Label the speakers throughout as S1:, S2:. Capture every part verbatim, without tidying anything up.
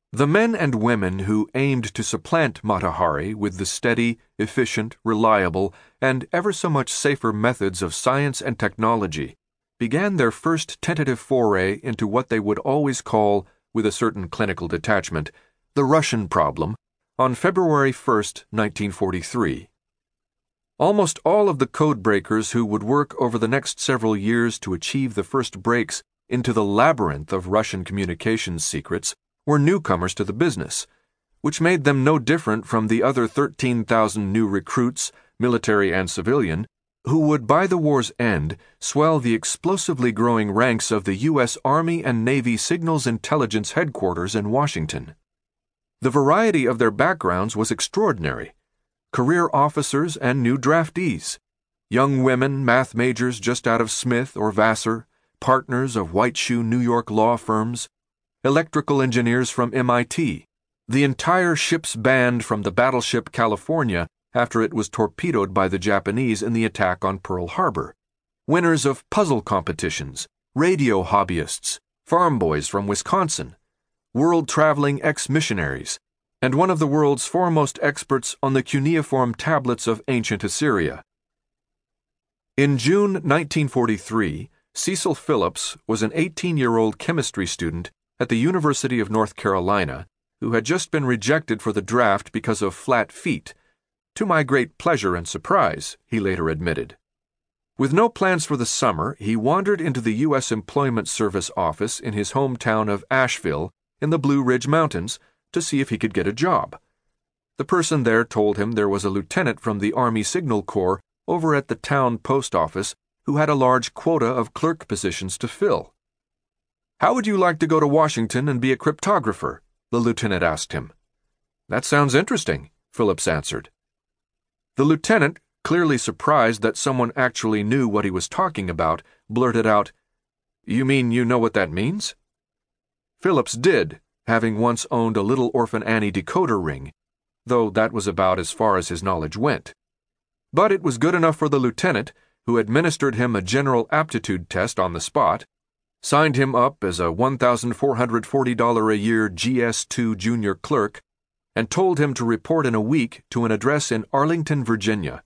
S1: The men and women who aimed to supplant Mata Hari with the steady, efficient, reliable, and ever so much safer methods of science and technology began their first tentative foray into what they would always call, with a certain clinical detachment, the Russian problem, on February first, nineteen forty-three. Almost all of the codebreakers who would work over the next several years to achieve the first breaks into the labyrinth of Russian communications secrets were newcomers to the business, which made them no different from the other thirteen thousand new recruits, military and civilian, who would by the war's end swell the explosively growing ranks of the U S Army and Navy Signals Intelligence Headquarters in Washington. The variety of their backgrounds was extraordinary. Career officers and new draftees, young women math majors just out of Smith or Vassar, partners of White Shoe New York law firms, electrical engineers from M I T, the entire ship's band from the battleship California after it was torpedoed by the Japanese in the attack on Pearl Harbor, winners of puzzle competitions, radio hobbyists, farm boys from Wisconsin, world-traveling ex-missionaries, and one of the world's foremost experts on the cuneiform tablets of ancient Assyria. In June nineteen forty-three, Cecil Phillips was an eighteen-year-old chemistry student at the University of North Carolina who had just been rejected for the draft because of flat feet, to my great pleasure and surprise, he later admitted. With no plans for the summer, he wandered into the U S Employment Service office in his hometown of Asheville in the Blue Ridge Mountains to see if he could get a job. The person there told him there was a lieutenant from the Army Signal Corps over at the town post office who had a large quota of clerk positions to fill. "How would you like to go to Washington and be a cryptographer?" the lieutenant asked him. "That sounds interesting," Phillips answered. The lieutenant, clearly surprised that someone actually knew what he was talking about, blurted out, "You mean you know what that means?" Phillips did, having once owned a little Orphan Annie decoder ring, though that was about as far as his knowledge went. But it was good enough for the lieutenant, who administered him a general aptitude test on the spot, signed him up as a one thousand four hundred forty dollars a year G S two junior clerk, and told him to report in a week to an address in Arlington, Virginia.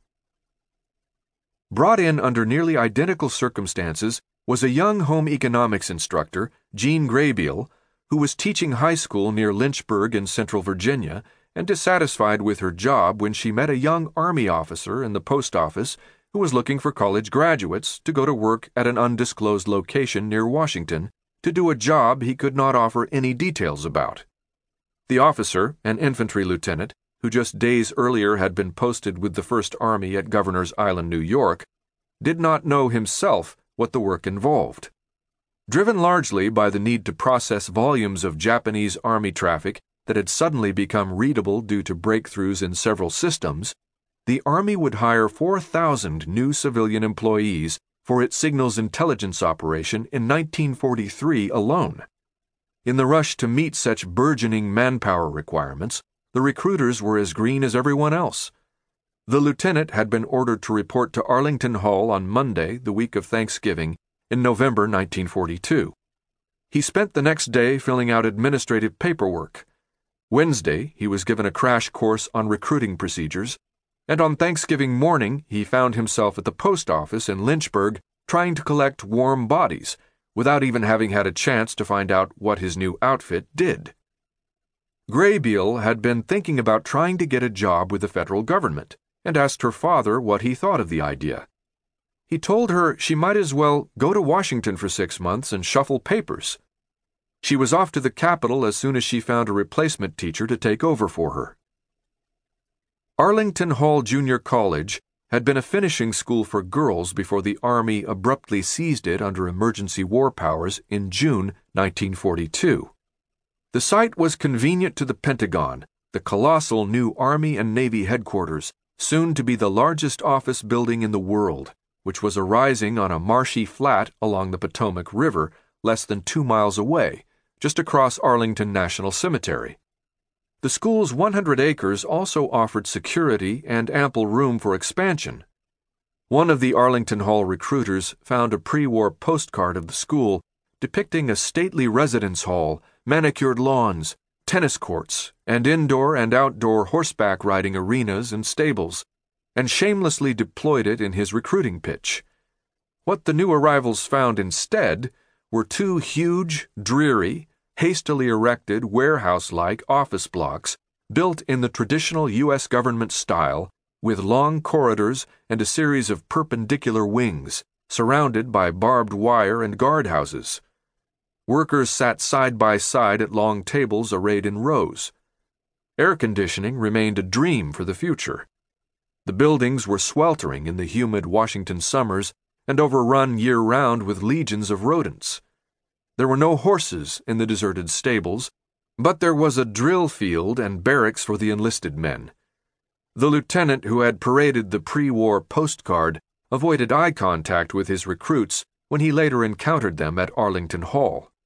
S1: Brought in under nearly identical circumstances was a young home economics instructor, Jean Graybiel, who was teaching high school near Lynchburg in central Virginia and dissatisfied with her job when she met a young Army officer in the post office who was looking for college graduates to go to work at an undisclosed location near Washington to do a job he could not offer any details about. The officer, an infantry lieutenant, who just days earlier had been posted with the First Army at Governor's Island, New York, did not know himself what the work involved. Driven largely by the need to process volumes of Japanese Army traffic that had suddenly become readable due to breakthroughs in several systems, the Army would hire four thousand new civilian employees for its signals intelligence operation in nineteen forty-three alone. In the rush to meet such burgeoning manpower requirements, the recruiters were as green as everyone else. The lieutenant had been ordered to report to Arlington Hall on Monday, the week of Thanksgiving, in November nineteen forty-two. He spent the next day filling out administrative paperwork. Wednesday, he was given a crash course on recruiting procedures, and on Thanksgiving morning he found himself at the post office in Lynchburg trying to collect warm bodies, without even having had a chance to find out what his new outfit did. Graybiel had been thinking about trying to get a job with the federal government, and asked her father what he thought of the idea. He told her she might as well go to Washington for six months and shuffle papers. She was off to the capital as soon as she found a replacement teacher to take over for her. Arlington Hall Junior College had been a finishing school for girls before the Army abruptly seized it under emergency war powers in June nineteen forty-two. The site was convenient to the Pentagon, the colossal new Army and Navy headquarters, soon to be the largest office building in the world, which was arising on a marshy flat along the Potomac River less than two miles away, just across Arlington National Cemetery. The school's one hundred acres also offered security and ample room for expansion. One of the Arlington Hall recruiters found a pre-war postcard of the school depicting a stately residence hall, manicured lawns, tennis courts and indoor and outdoor horseback riding arenas and stables, and shamelessly deployed it in his recruiting pitch. What the new arrivals found instead were two huge, dreary, hastily erected warehouse-like office blocks built in the traditional U S government style, with long corridors and a series of perpendicular wings, surrounded by barbed wire and guardhouses. Workers sat side by side at long tables arrayed in rows. Air conditioning remained a dream for the future. The buildings were sweltering in the humid Washington summers and overrun year-round with legions of rodents. There were no horses in the deserted stables, but there was a drill field and barracks for the enlisted men. The lieutenant who had paraded the pre-war postcard avoided eye contact with his recruits when he later encountered them at Arlington Hall.